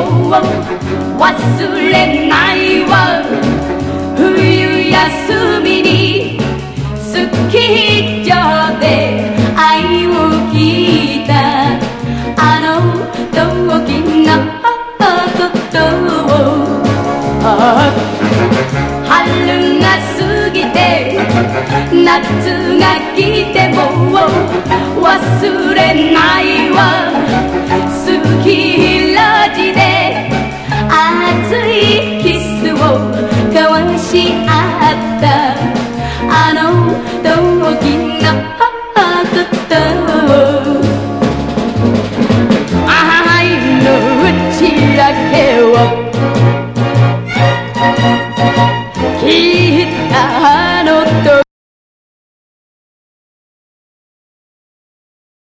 忘れないわ。冬休みにスキー場で愛を聞いたあの時のことを。春が過ぎて夏が来ても忘れないわ。スキーラジで熱いキスを交わし合ったあの時のことを。愛の打ち明けを聞いたあの時